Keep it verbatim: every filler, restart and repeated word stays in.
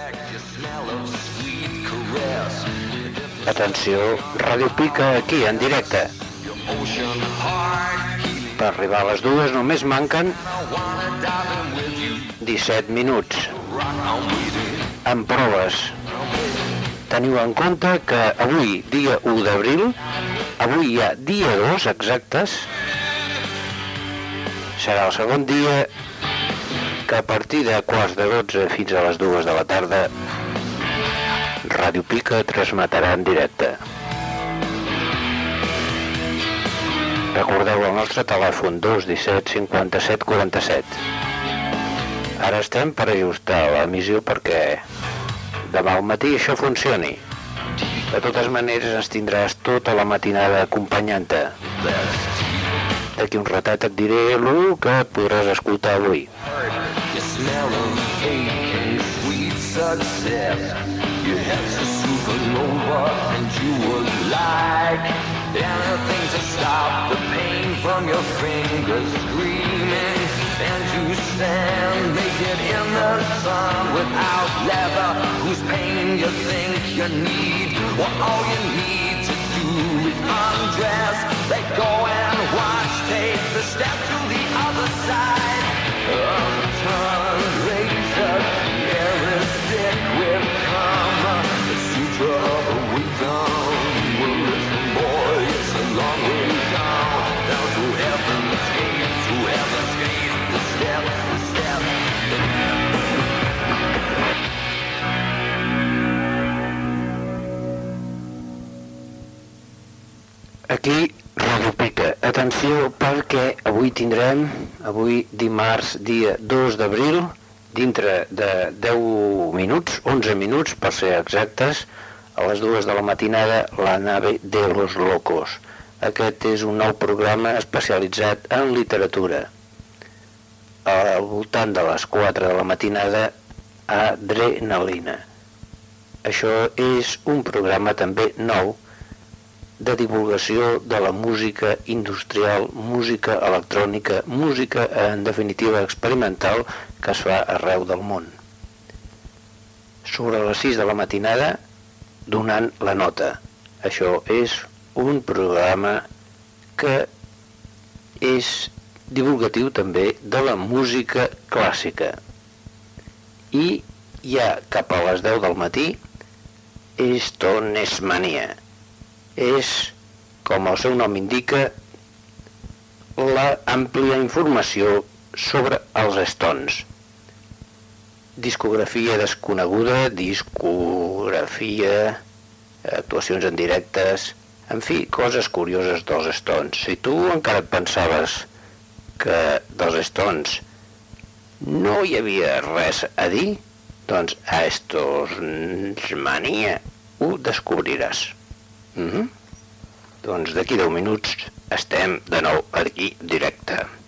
Atenció, Ràdio Pica aquí en directe. Per arribar a les dues només manquen disset minuts. En proves. Teniu en compte que avui, dia u d'abril, avui hi ha dia dos exactes, serà el segon dia que a partir de quarts de dotze fins a les dues de la tarda Ràdio Pica transmetrà en directe. Recordeu el nostre telèfon dos disset cinquanta-set quaranta-set. Ara estem per ajustar l'emissió perquè demà al matí això funcioni. De totes maneres ens tindràs tota la matinada acompanyant-te. D'aquí un ratet et diré el que podràs escoltar avui. You have a supernova and you would like anything to stop the pain from your fingers screaming, and to stand naked in the sun without leather, whose pain you think you need. Well, all you need to do is undress, let go and watch, take the step to the other side. Unturned razor, yeah, is sick with karma, the suture of a wisdom. Well, listen, boy, it's a long way down, down to heaven's gate, to heaven's gate, the step, the step. Aquí, Ràdio Pica. Atenció, perquè avui tindrem, avui dimarts, dia dos d'abril, dintre de deu minuts, onze minuts per ser exactes, a les dues de la matinada, la nave de los locos. Aquest és un nou programa especialitzat en literatura. Al voltant de les quatre de la matinada, Adrenalina. Això és un programa també nou de divulgació de la música industrial, música electrònica, música en definitiva experimental que es fa arreu del món. Sobre les sis de la matinada, donant la nota. Això és un programa que és divulgatiu també de la música clàssica. I ja cap a les deu del matí, Estonesmania. És, com el seu nom indica, la àmplia informació sobre els Stones. Discografia desconeguda, discografia, actuacions en directes, en fi, coses curioses dels Stones. Si tu encara et pensaves que dels Stones no hi havia res a dir, doncs a Estonesmania ho descobriràs. Mm-hmm. Doncs d'aquí deu minuts estem de nou aquí directe.